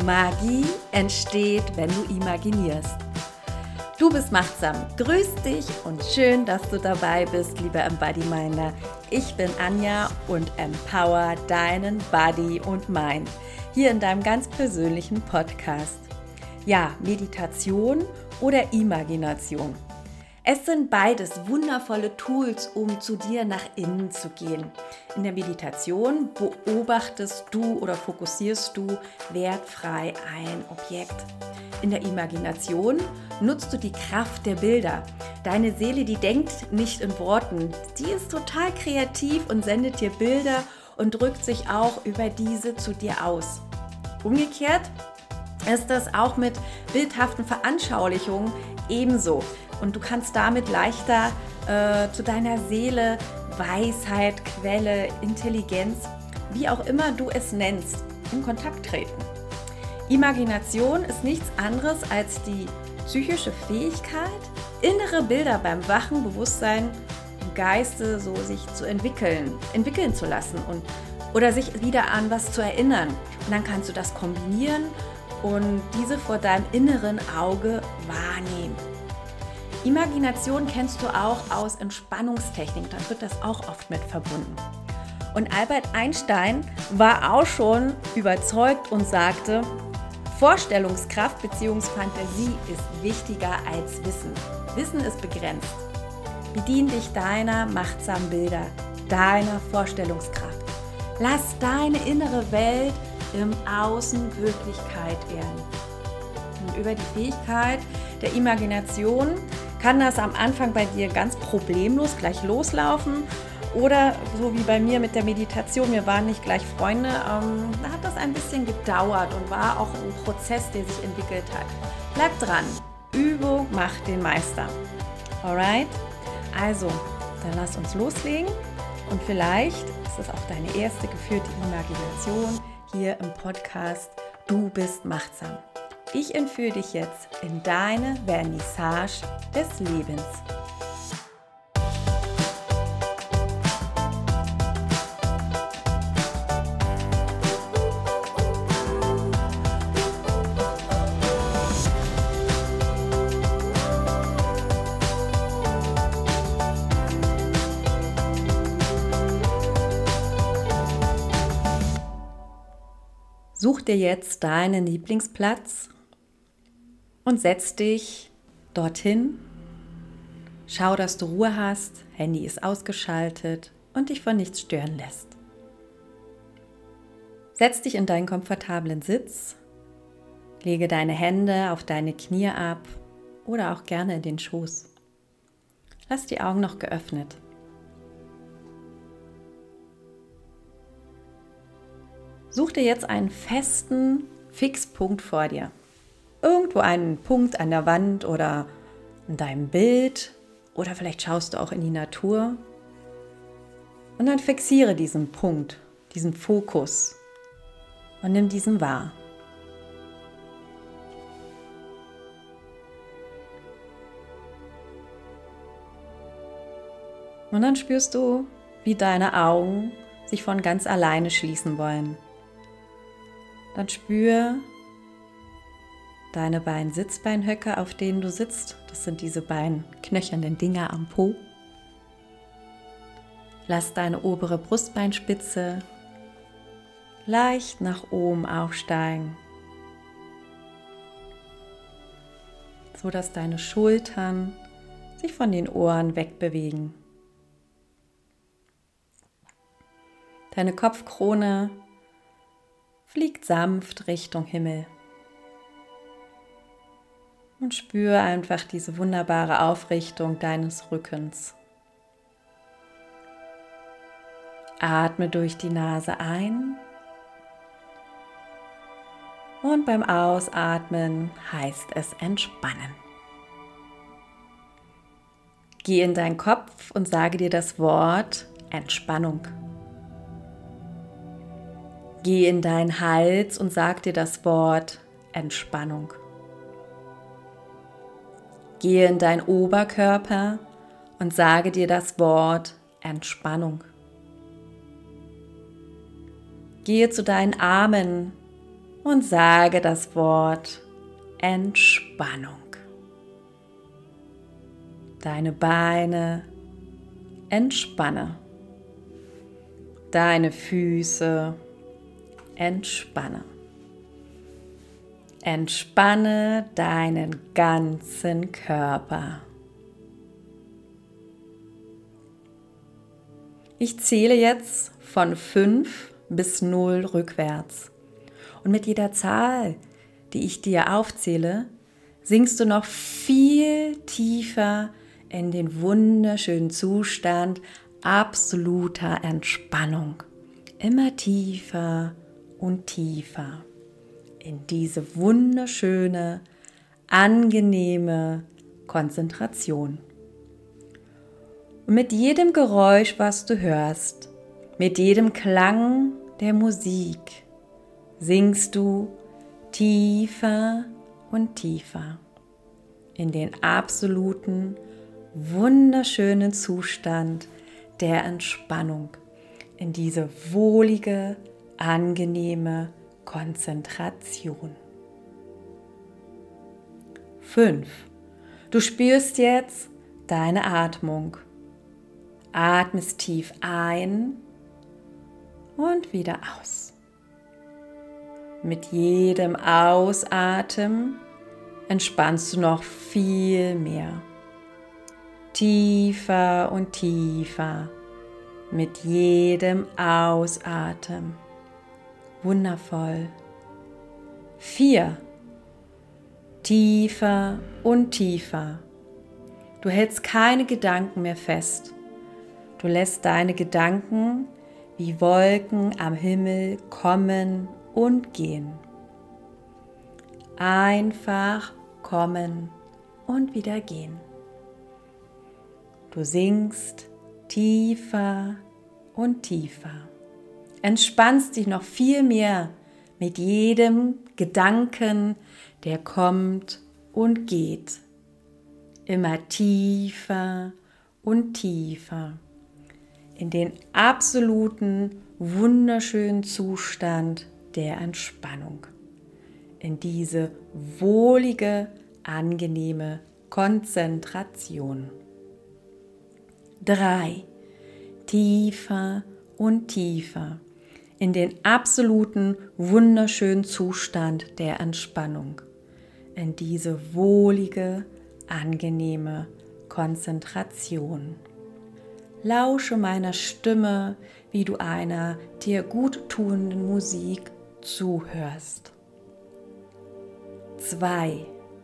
Magie entsteht, wenn du imaginierst. Du bist machtsam. Grüß dich und schön, dass du dabei bist, lieber Embody-Minder. Ich bin Anja und empower deinen Body und Mind hier in deinem ganz persönlichen Podcast. Ja, Meditation oder Imagination. Es sind beides wundervolle Tools, um zu dir nach innen zu gehen. In der Meditation beobachtest du oder fokussierst du wertfrei ein Objekt. In der Imagination nutzt du die Kraft der Bilder. Deine Seele, die denkt nicht in Worten. Die ist total kreativ und sendet dir Bilder und drückt sich auch über diese zu dir aus. Umgekehrt ist das auch mit bildhaften Veranschaulichungen ebenso. Und du kannst damit leichter zu deiner Seele, Weisheit, Quelle, Intelligenz, wie auch immer du es nennst, in Kontakt treten. Imagination ist nichts anderes als die psychische Fähigkeit, innere Bilder beim wachen Bewusstsein im Geiste so sich zu entwickeln zu lassen oder sich wieder an was zu erinnern. Und dann kannst du das kombinieren und diese vor deinem inneren Auge wahrnehmen. Imagination kennst du auch aus Entspannungstechnik, da wird das auch oft mit verbunden. Und Albert Einstein war auch schon überzeugt und sagte, Vorstellungskraft bzw. Fantasie ist wichtiger als Wissen. Wissen ist begrenzt. Bedien dich deiner machtsamen Bilder, deiner Vorstellungskraft. Lass deine innere Welt im Außen Wirklichkeit werden. Und über die Fähigkeit der Imagination kann das am Anfang bei dir ganz problemlos gleich loslaufen oder so wie bei mir mit der Meditation, wir waren nicht gleich Freunde, da hat das ein bisschen gedauert und war auch ein Prozess, der sich entwickelt hat. Bleib dran, Übung macht den Meister. Alright? Also, dann lass uns loslegen und vielleicht ist es auch deine erste geführte Imagination hier im Podcast Du bist machtsam. Ich entführe dich jetzt in deine Vernissage des Lebens. Such dir jetzt deinen Lieblingsplatz und setz dich dorthin. Schau, dass du Ruhe hast, Handy ist ausgeschaltet und dich von nichts stören lässt. Setz dich in deinen komfortablen Sitz, lege deine Hände auf deine Knie ab oder auch gerne in den Schoß. Lass die Augen noch geöffnet. Such dir jetzt einen festen Fixpunkt vor dir. Irgendwo einen Punkt an der Wand oder in deinem Bild oder vielleicht schaust du auch in die Natur. Und dann fixiere diesen Punkt, diesen Fokus und nimm diesen wahr. Und dann spürst du, wie deine Augen sich von ganz alleine schließen wollen. Dann spür deine beiden Sitzbeinhöcker, auf denen du sitzt. Das sind diese beiden knöchernen Dinger am Po. Lass deine obere Brustbeinspitze leicht nach oben aufsteigen, sodass deine Schultern sich von den Ohren wegbewegen. Deine Kopfkrone fliegt sanft Richtung Himmel. Und spüre einfach diese wunderbare Aufrichtung deines Rückens. Atme durch die Nase ein und beim Ausatmen heißt es entspannen. Geh in deinen Kopf und sage dir das Wort Entspannung. Geh in deinen Hals und sag dir das Wort Entspannung. Gehe in deinen Oberkörper und sage dir das Wort Entspannung. Gehe zu deinen Armen und sage das Wort Entspannung. Deine Beine entspanne. Deine Füße entspanne. Entspanne deinen ganzen Körper. Ich zähle jetzt von 5 bis 0 rückwärts. Und mit jeder Zahl, die ich dir aufzähle, sinkst du noch viel tiefer in den wunderschönen Zustand absoluter Entspannung. Immer tiefer und tiefer in diese wunderschöne, angenehme Konzentration. Und mit jedem Geräusch, was du hörst, mit jedem Klang der Musik, sinkst du tiefer und tiefer in den absoluten, wunderschönen Zustand der Entspannung, in diese wohlige, angenehme Konzentration. 5. Du spürst jetzt deine Atmung. Atmest tief ein und wieder aus. Mit jedem Ausatmen entspannst du noch viel mehr. Tiefer und tiefer mit jedem Ausatmen. Wundervoll. 4. Tiefer und tiefer. Du hältst keine Gedanken mehr fest. Du lässt deine Gedanken wie Wolken am Himmel kommen und gehen. Einfach kommen und wieder gehen. Du sinkst tiefer und tiefer. Entspannst dich noch viel mehr mit jedem Gedanken, der kommt und geht. Immer tiefer und tiefer in den absoluten, wunderschönen Zustand der Entspannung. In diese wohlige, angenehme Konzentration. 3. Tiefer und tiefer in den absoluten, wunderschönen Zustand der Entspannung. In diese wohlige, angenehme Konzentration. Lausche meiner Stimme, wie du einer dir guttuenden Musik zuhörst. 2.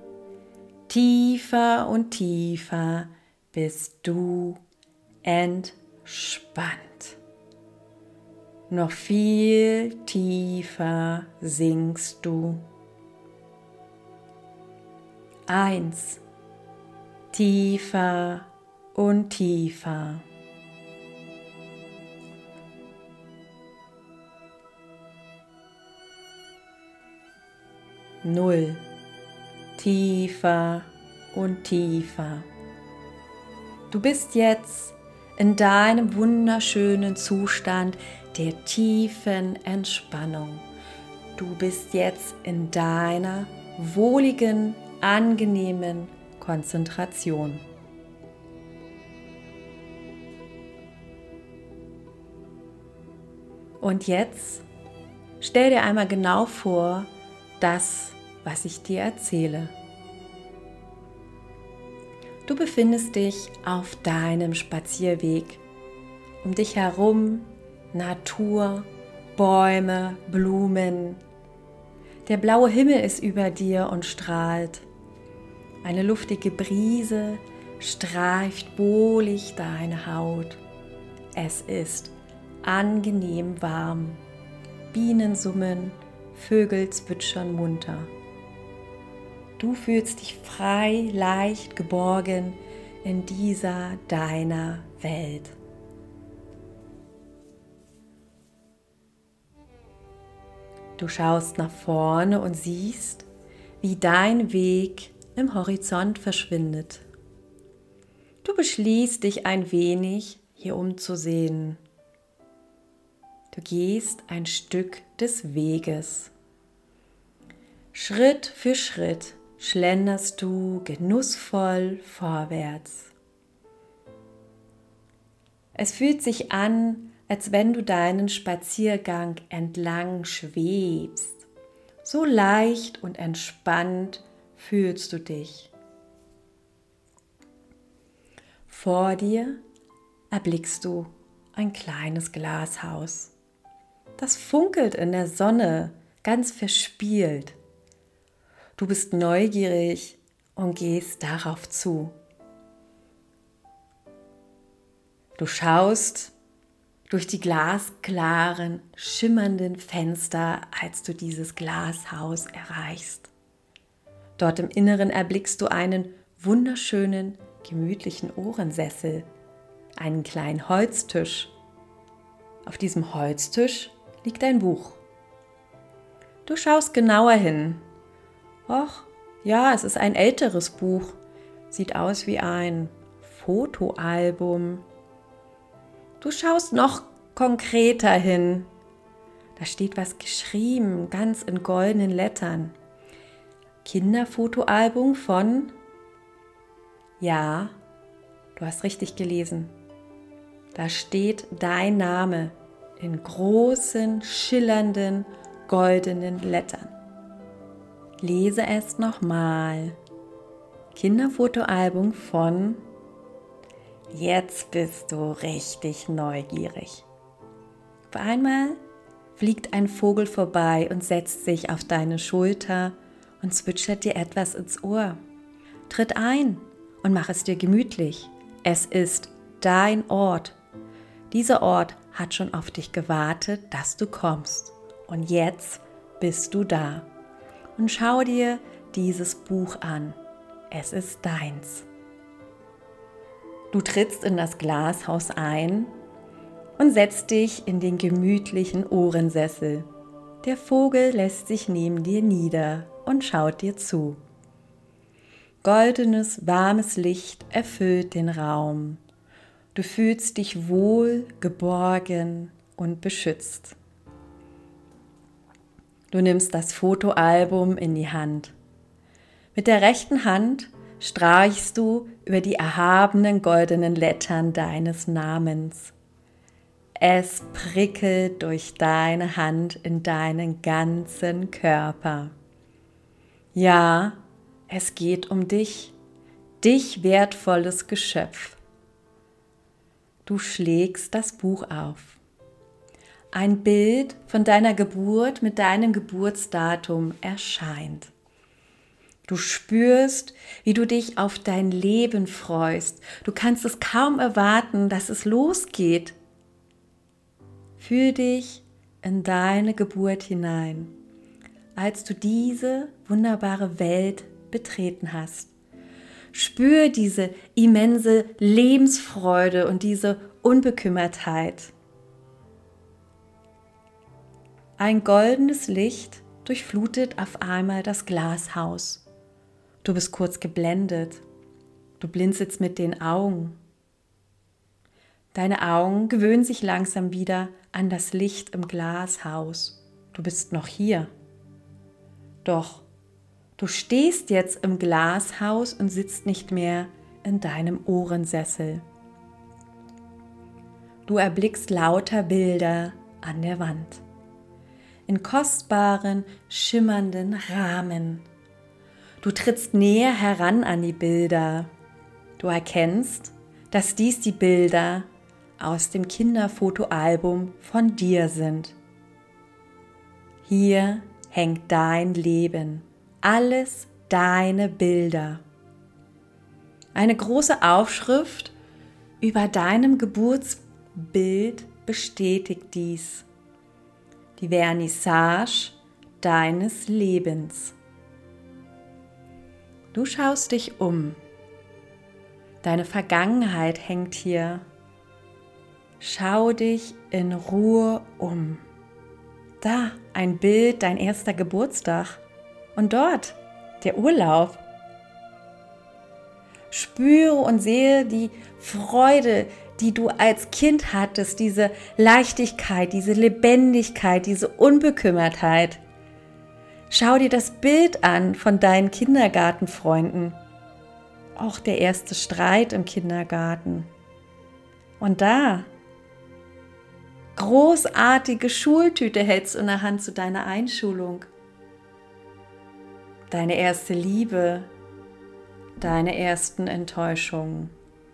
Tiefer und tiefer bist du entspannt. Noch viel tiefer sinkst du. 1. Tiefer und tiefer. 0. Tiefer und tiefer. Du bist jetzt in deinem wunderschönen Zustand der tiefen Entspannung. Du bist jetzt in deiner wohligen, angenehmen Konzentration. Und jetzt stell dir einmal genau vor, das, was ich dir erzähle. Du befindest dich auf deinem Spazierweg. Um dich herum Natur, Bäume, Blumen. Der blaue Himmel ist über dir und strahlt. Eine luftige Brise streift wohlig deine Haut. Es ist angenehm warm. Bienen summen, Vögel zwitschern munter. Du fühlst dich frei, leicht, geborgen in dieser deiner Welt. Du schaust nach vorne und siehst, wie dein Weg im Horizont verschwindet. Du beschließt, dich ein wenig hier umzusehen. Du gehst ein Stück des Weges. Schritt für Schritt schlenderst du genussvoll vorwärts. Es fühlt sich an, als wenn du deinen Spaziergang entlang schwebst. So leicht und entspannt fühlst du dich. Vor dir erblickst du ein kleines Glashaus. Das funkelt in der Sonne, ganz verspielt. Du bist neugierig und gehst darauf zu. Du schaust durch die glasklaren, schimmernden Fenster, als du dieses Glashaus erreichst. Dort im Inneren erblickst du einen wunderschönen, gemütlichen Ohrensessel, einen kleinen Holztisch. Auf diesem Holztisch liegt ein Buch. Du schaust genauer hin. Och, ja, es ist ein älteres Buch. Sieht aus wie ein Fotoalbum. Du schaust noch konkreter hin. Da steht was geschrieben, ganz in goldenen Lettern. Kinderfotoalbum von... Ja, du hast richtig gelesen. Da steht dein Name in großen, schillernden, goldenen Lettern. Lese es nochmal. Kinderfotoalbum von... Jetzt bist du richtig neugierig. Auf einmal fliegt ein Vogel vorbei und setzt sich auf deine Schulter und zwitschert dir etwas ins Ohr. Tritt ein und mach es dir gemütlich. Es ist dein Ort. Dieser Ort hat schon auf dich gewartet, dass du kommst. Und jetzt bist du da. Und schau dir dieses Buch an. Es ist deins. Du trittst in das Glashaus ein und setzt dich in den gemütlichen Ohrensessel. Der Vogel lässt sich neben dir nieder und schaut dir zu. Goldenes, warmes Licht erfüllt den Raum. Du fühlst dich wohl, geborgen und beschützt. Du nimmst das Fotoalbum in die Hand. Mit der rechten Hand streichst du über die erhabenen goldenen Lettern deines Namens. Es prickelt durch deine Hand in deinen ganzen Körper. Ja, es geht um dich, dich wertvolles Geschöpf. Du schlägst das Buch auf. Ein Bild von deiner Geburt mit deinem Geburtsdatum erscheint. Du spürst, wie du dich auf dein Leben freust. Du kannst es kaum erwarten, dass es losgeht. Fühl dich in deine Geburt hinein, als du diese wunderbare Welt betreten hast. Spür diese immense Lebensfreude und diese Unbekümmertheit. Ein goldenes Licht durchflutet auf einmal das Glashaus. Du bist kurz geblendet. Du blinzelst mit den Augen. Deine Augen gewöhnen sich langsam wieder an das Licht im Glashaus. Du bist noch hier. Doch du stehst jetzt im Glashaus und sitzt nicht mehr in deinem Ohrensessel. Du erblickst lauter Bilder an der Wand. In kostbaren, schimmernden Rahmen. Du trittst näher heran an die Bilder. Du erkennst, dass dies die Bilder aus dem Kinderfotoalbum von dir sind. Hier hängt dein Leben, alles deine Bilder. Eine große Aufschrift über deinem Geburtsbild bestätigt dies. Die Vernissage deines Lebens. Du schaust dich um. Deine Vergangenheit hängt hier. Schau dich in Ruhe um. Da ein Bild, dein erster Geburtstag. Und dort der Urlaub. Spüre und sehe die Freude, die du als Kind hattest, diese Leichtigkeit, diese Lebendigkeit, diese Unbekümmertheit. Schau dir das Bild an von deinen Kindergartenfreunden. Auch der erste Streit im Kindergarten. Und da, großartige Schultüte hältst du in der Hand zu deiner Einschulung. Deine erste Liebe, deine ersten Enttäuschungen.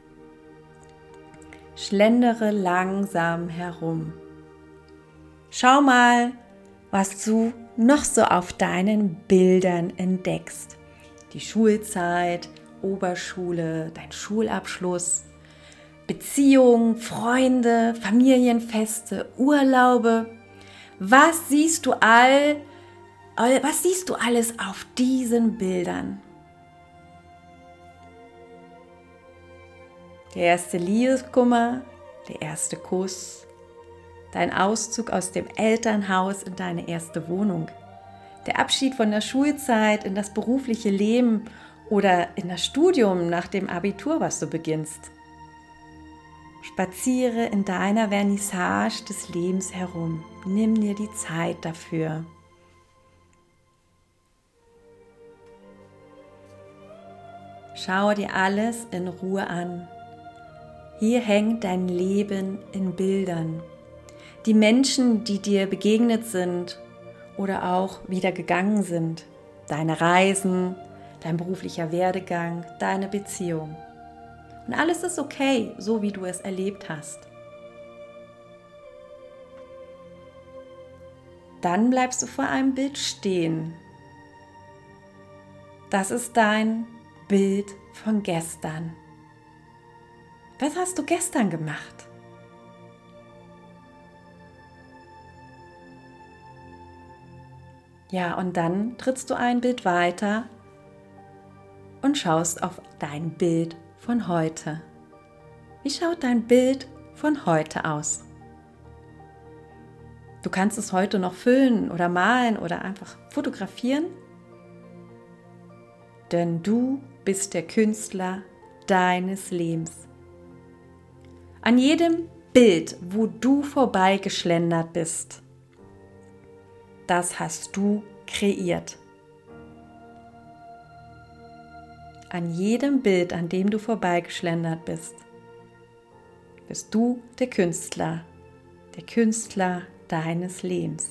Schlendere langsam herum. Schau mal, was du noch so auf deinen Bildern entdeckst. Die Schulzeit, Oberschule, dein Schulabschluss, Beziehungen, Freunde, Familienfeste, Urlaube. Was siehst du alles auf diesen Bildern? Der erste Liebeskummer, der erste Kuss, dein Auszug aus dem Elternhaus in deine erste Wohnung, der Abschied von der Schulzeit in das berufliche Leben oder in das Studium nach dem Abitur, was du beginnst. Spaziere in deiner Vernissage des Lebens herum. Nimm dir die Zeit dafür. Schau dir alles in Ruhe an. Hier hängt dein Leben in Bildern. Die Menschen, die dir begegnet sind oder auch wieder gegangen sind. Deine Reisen, dein beruflicher Werdegang, deine Beziehung. Und alles ist okay, so wie du es erlebt hast. Dann bleibst du vor einem Bild stehen. Das ist dein Bild von gestern. Was hast du gestern gemacht? Ja, und dann trittst du ein Bild weiter und schaust auf dein Bild von heute. Wie schaut dein Bild von heute aus? Du kannst es heute noch füllen oder malen oder einfach fotografieren, denn du bist der Künstler deines Lebens. An jedem Bild, wo du vorbeigeschlendert bist, das hast du kreiert. An jedem Bild, an dem du vorbeigeschlendert bist du der Künstler deines Lebens.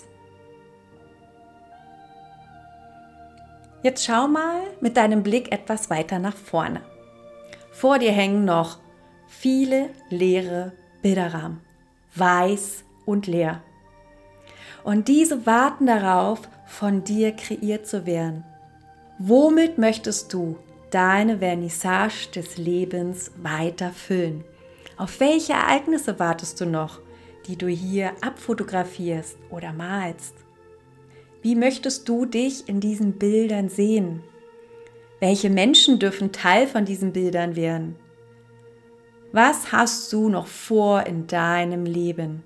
Jetzt schau mal mit deinem Blick etwas weiter nach vorne. Vor dir hängen noch viele leere Bilderrahmen, weiß und leer. Und diese warten darauf, von dir kreiert zu werden. Womit möchtest du deine Vernissage des Lebens weiter füllen? Auf welche Ereignisse wartest du noch, die du hier abfotografierst oder malst? Wie möchtest du dich in diesen Bildern sehen? Welche Menschen dürfen Teil von diesen Bildern werden? Was hast du noch vor in deinem Leben?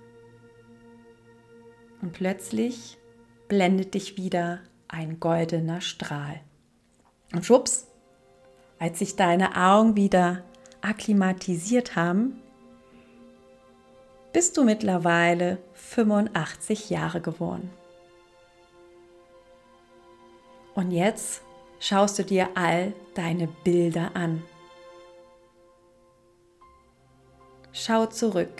Und plötzlich blendet dich wieder ein goldener Strahl. Und schwupps, als sich deine Augen wieder akklimatisiert haben, bist du mittlerweile 85 Jahre geworden. Und jetzt schaust du dir all deine Bilder an. Schau zurück.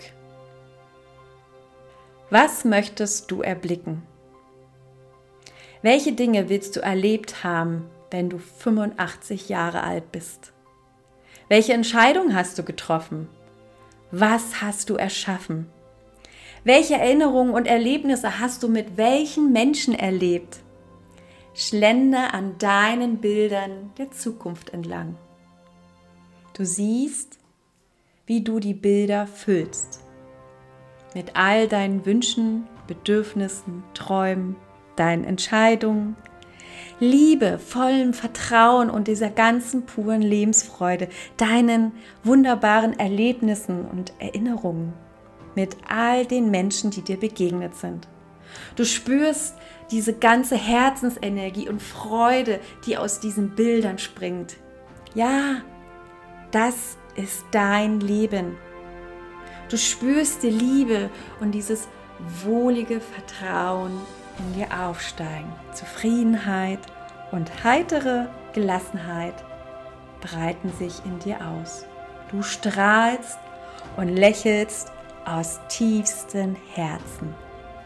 Was möchtest du erblicken? Welche Dinge willst du erlebt haben, wenn du 85 Jahre alt bist? Welche Entscheidung hast du getroffen? Was hast du erschaffen? Welche Erinnerungen und Erlebnisse hast du mit welchen Menschen erlebt? Schlender an deinen Bildern der Zukunft entlang. Du siehst, wie du die Bilder füllst. Mit all deinen Wünschen, Bedürfnissen, Träumen, deinen Entscheidungen, Liebe, vollem Vertrauen und dieser ganzen puren Lebensfreude, deinen wunderbaren Erlebnissen und Erinnerungen mit all den Menschen, die dir begegnet sind. Du spürst diese ganze Herzensenergie und Freude, die aus diesen Bildern springt. Ja, das ist dein Leben. Du spürst die Liebe und dieses wohlige Vertrauen in dir aufsteigen. Zufriedenheit und heitere Gelassenheit breiten sich in dir aus. Du strahlst und lächelst aus tiefstem Herzen.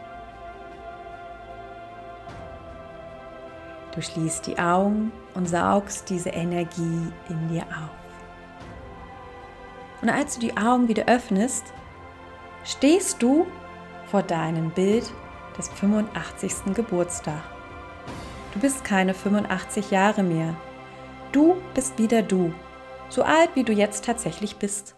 Du schließt die Augen und saugst diese Energie in dir auf. Und als du die Augen wieder öffnest, stehst du vor deinem Bild des 85. Geburtstags. Du bist keine 85 Jahre mehr. Du bist wieder du, so alt wie du jetzt tatsächlich bist.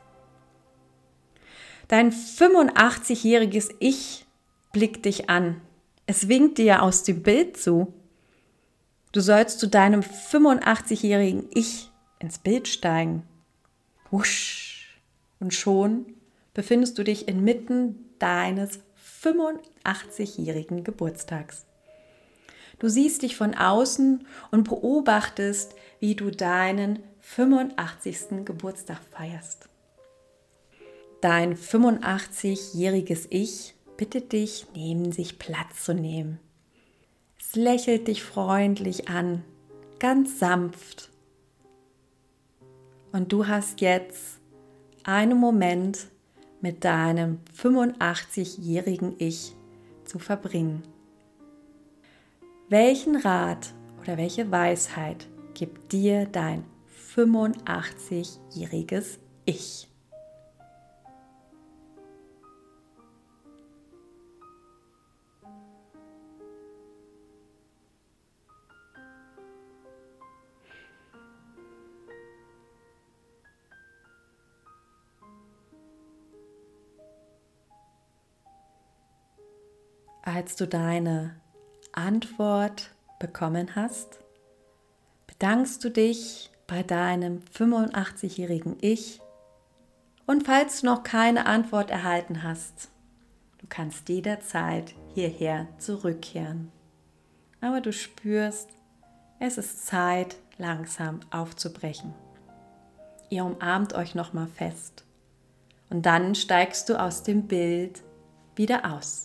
Dein 85-jähriges Ich blickt dich an. Es winkt dir aus dem Bild zu. Du sollst zu deinem 85-jährigen Ich ins Bild steigen. Wusch! Und schon befindest du dich inmitten deines 85-jährigen Geburtstags. Du siehst dich von außen und beobachtest, wie du deinen 85. Geburtstag feierst. Dein 85-jähriges Ich bittet dich, neben sich Platz zu nehmen. Es lächelt dich freundlich an, ganz sanft. Und du hast jetzt einen Moment mit deinem 85-jährigen Ich zu verbringen. Welchen Rat oder welche Weisheit gibt dir dein 85-jähriges Ich? Als du deine Antwort bekommen hast, bedankst du dich bei deinem 85-jährigen Ich und falls du noch keine Antwort erhalten hast, du kannst jederzeit hierher zurückkehren. Aber du spürst, es ist Zeit, langsam aufzubrechen. Ihr umarmt euch nochmal fest und dann steigst du aus dem Bild wieder aus.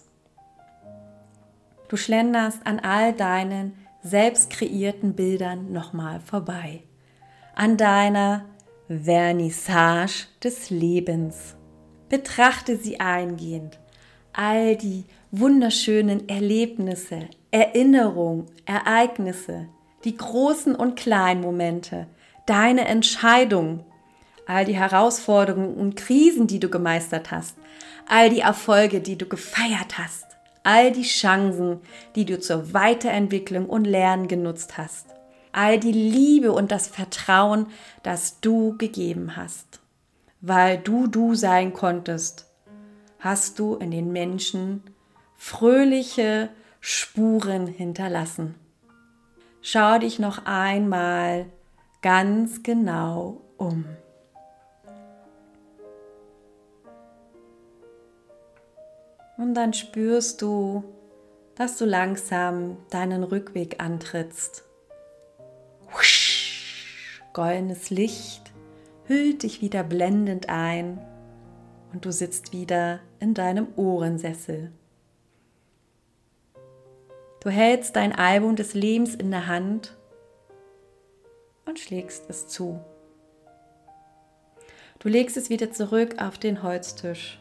Du schlenderst an all deinen selbst kreierten Bildern nochmal vorbei. An deiner Vernissage des Lebens. Betrachte sie eingehend. All die wunderschönen Erlebnisse, Erinnerungen, Ereignisse, die großen und kleinen Momente, deine Entscheidungen, all die Herausforderungen und Krisen, die du gemeistert hast, all die Erfolge, die du gefeiert hast. All die Chancen, die du zur Weiterentwicklung und Lernen genutzt hast. All die Liebe und das Vertrauen, das du gegeben hast. Weil du sein konntest, hast du in den Menschen fröhliche Spuren hinterlassen. Schau dich noch einmal ganz genau um. Und dann spürst du, dass du langsam deinen Rückweg antrittst. Husch, goldenes Licht hüllt dich wieder blendend ein und du sitzt wieder in deinem Ohrensessel. Du hältst dein Album des Lebens in der Hand und schlägst es zu. Du legst es wieder zurück auf den Holztisch.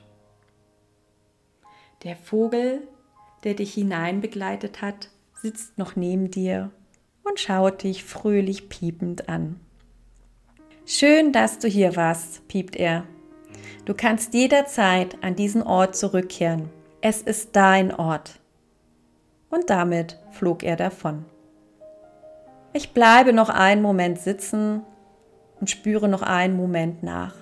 Der Vogel, der dich hineinbegleitet hat, sitzt noch neben dir und schaut dich fröhlich piepend an. Schön, dass du hier warst, piept er. Du kannst jederzeit an diesen Ort zurückkehren. Es ist dein Ort. Und damit flog er davon. Ich bleibe noch einen Moment sitzen und spüre noch einen Moment nach.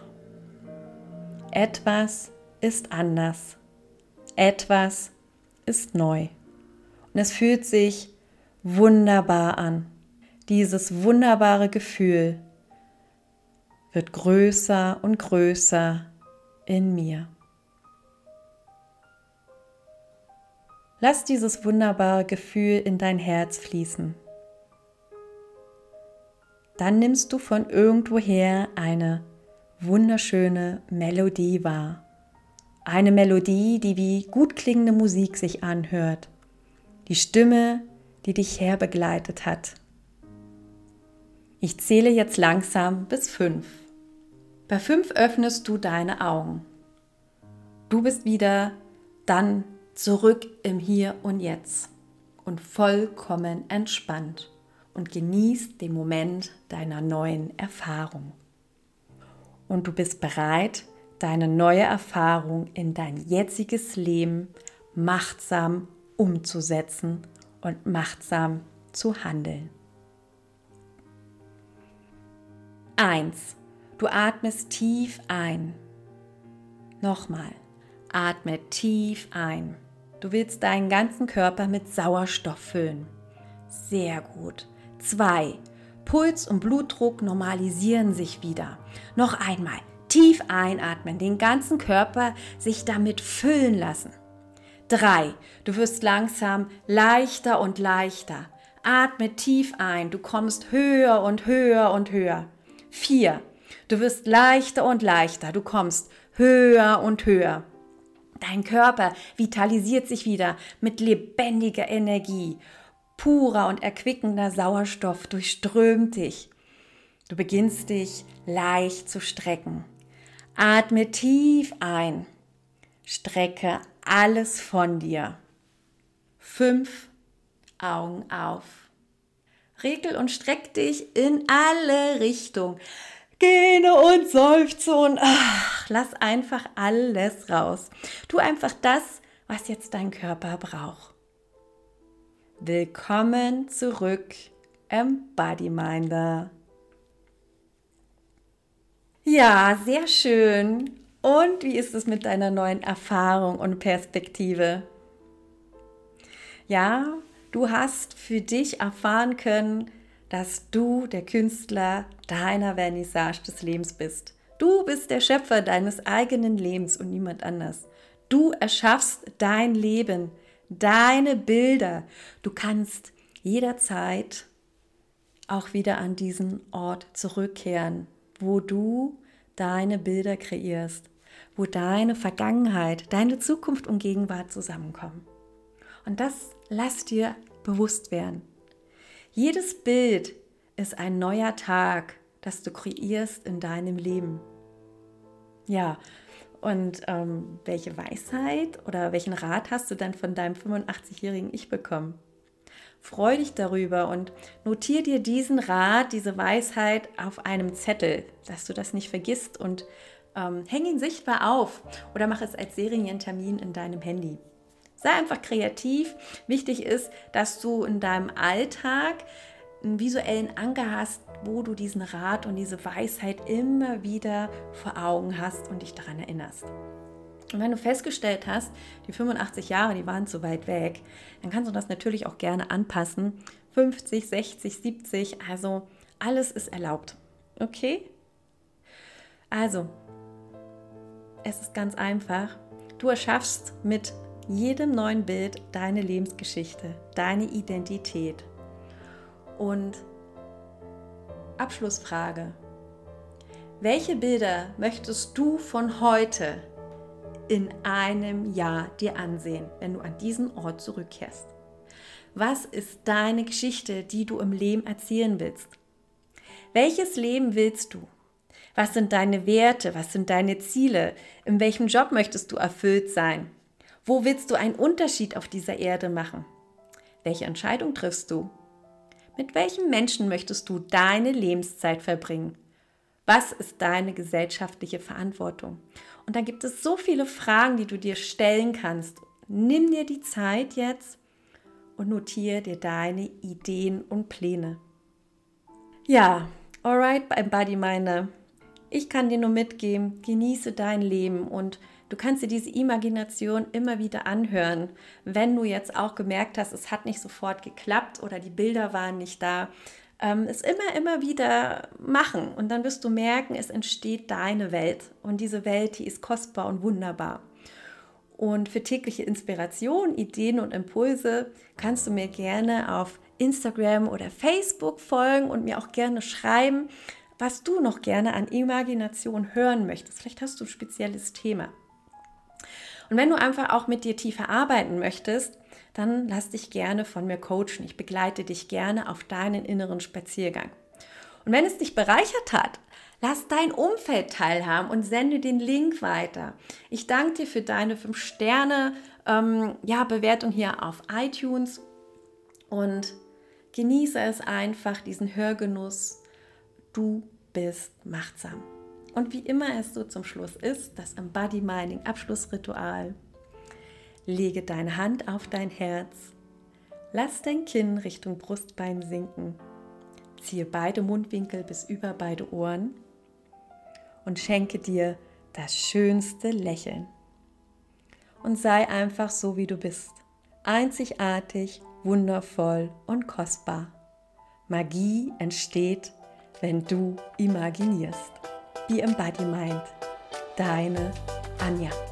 Etwas ist anders. Etwas ist neu und es fühlt sich wunderbar an. Dieses wunderbare Gefühl wird größer und größer in mir. Lass dieses wunderbare Gefühl in dein Herz fließen. Dann nimmst du von irgendwoher eine wunderschöne Melodie wahr. Eine Melodie, die wie gut klingende Musik sich anhört, die Stimme, die dich herbegleitet hat. Ich zähle jetzt langsam bis 5. Bei 5 öffnest du deine Augen. Du bist wieder dann zurück im Hier und Jetzt und vollkommen entspannt und genießt den Moment deiner neuen Erfahrung. Und du bist bereit, deine neue Erfahrung in dein jetziges Leben machtsam umzusetzen und machtsam zu handeln. 1. Du atmest tief ein. Nochmal. Atme tief ein. Du willst deinen ganzen Körper mit Sauerstoff füllen. Sehr gut. 2. Puls und Blutdruck normalisieren sich wieder. Noch einmal. Tief einatmen, den ganzen Körper sich damit füllen lassen. 3. Du wirst langsam leichter und leichter. Atme tief ein. Du kommst höher und höher und höher. 4. Du wirst leichter und leichter. Du kommst höher und höher. Dein Körper vitalisiert sich wieder mit lebendiger Energie. Purer und erquickender Sauerstoff durchströmt dich. Du beginnst dich leicht zu strecken. Atme tief ein. Strecke alles von dir. 5. Augen auf. Regel und streck dich in alle Richtungen. Gähne und seufze und lass einfach alles raus. Tu einfach das, was jetzt dein Körper braucht. Willkommen zurück im Bodyminder. Ja, sehr schön. Und wie ist es mit deiner neuen Erfahrung und Perspektive? Ja, du hast für dich erfahren können, dass du der Künstler deiner Vernissage des Lebens bist. Du bist der Schöpfer deines eigenen Lebens und niemand anders. Du erschaffst dein Leben, deine Bilder. Du kannst jederzeit auch wieder an diesen Ort zurückkehren, wo du deine Bilder kreierst, wo deine Vergangenheit, deine Zukunft und Gegenwart zusammenkommen. Und das lass dir bewusst werden. Jedes Bild ist ein neuer Tag, das du kreierst in deinem Leben. Ja, und welche Weisheit oder welchen Rat hast du dann von deinem 85-jährigen Ich bekommen? Freu dich darüber und notiere dir diesen Rat, diese Weisheit auf einem Zettel, dass du das nicht vergisst und häng ihn sichtbar auf oder mach es als Serientermin in deinem Handy. Sei einfach kreativ. Wichtig ist, dass du in deinem Alltag einen visuellen Anker hast, wo du diesen Rat und diese Weisheit immer wieder vor Augen hast und dich daran erinnerst. Und wenn du festgestellt hast, die 85 Jahre, die waren zu weit weg, dann kannst du das natürlich auch gerne anpassen. 50, 60, 70, also alles ist erlaubt. Okay? Also, es ist ganz einfach. Du erschaffst mit jedem neuen Bild deine Lebensgeschichte, deine Identität. Und Abschlussfrage: Welche Bilder möchtest du von heute in einem Jahr dir ansehen, wenn du an diesen Ort zurückkehrst? Was ist deine Geschichte, die du im Leben erzählen willst? Welches Leben willst du? Was sind deine Werte? Was sind deine Ziele? In welchem Job möchtest du erfüllt sein? Wo willst du einen Unterschied auf dieser Erde machen? Welche Entscheidung triffst du? Mit welchen Menschen möchtest du deine Lebenszeit verbringen? Was ist deine gesellschaftliche Verantwortung? Und da gibt es so viele Fragen, die du dir stellen kannst. Nimm dir die Zeit jetzt und notiere dir deine Ideen und Pläne. Ja, alright, beim Bodyminder. Ich kann dir nur mitgeben, genieße dein Leben und du kannst dir diese Imagination immer wieder anhören, wenn du jetzt auch gemerkt hast, es hat nicht sofort geklappt oder die Bilder waren nicht da. Es immer wieder machen und dann wirst du merken, es entsteht deine Welt und diese Welt, die ist kostbar und wunderbar. Und für tägliche Inspiration, Ideen und Impulse kannst du mir gerne auf Instagram oder Facebook folgen und mir auch gerne schreiben, was du noch gerne an Imagination hören möchtest. Vielleicht hast du ein spezielles Thema. Und wenn du einfach auch mit dir tiefer arbeiten möchtest, dann lass dich gerne von mir coachen. Ich begleite dich gerne auf deinen inneren Spaziergang. Und wenn es dich bereichert hat, lass dein Umfeld teilhaben und sende den Link weiter. Ich danke dir für deine 5-Sterne-Bewertung hier auf iTunes und genieße es einfach, diesen Hörgenuss. Du bist machtsam. Und wie immer es so zum Schluss ist, das Embody Mining Abschlussritual. Lege deine Hand auf dein Herz, lass dein Kinn Richtung Brustbein sinken, ziehe beide Mundwinkel bis über beide Ohren und schenke dir das schönste Lächeln. Und sei einfach so, wie du bist. Einzigartig, wundervoll und kostbar. Magie entsteht, wenn du imaginierst. Be Embody Mind. Deine Anja.